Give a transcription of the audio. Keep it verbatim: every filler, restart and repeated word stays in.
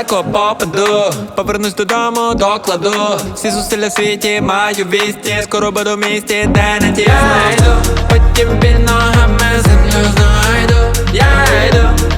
далеко попаду, повернусь додому, докладу всі зусилля в світі, маю вісті, скоро буду в місті, де не ті знайду. Потім під ногами землю знайду, я йду.